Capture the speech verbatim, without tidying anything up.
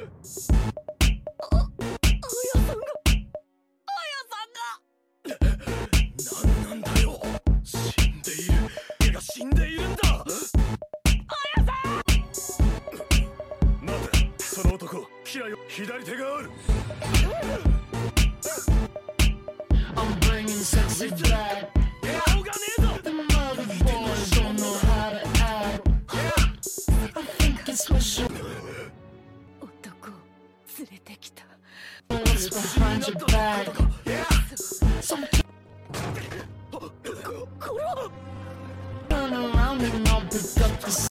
何なんだよ。死んでいる。手が死んでいるんだ。綾さん。待て、その男、キラよ。左手がある。 I'm bringing sexy back. 顔がねえぞ。 The mother boys don't know how to act. I think it's special. 男を連れてきた。 What's behind your back? Some turn around and I'll pick up the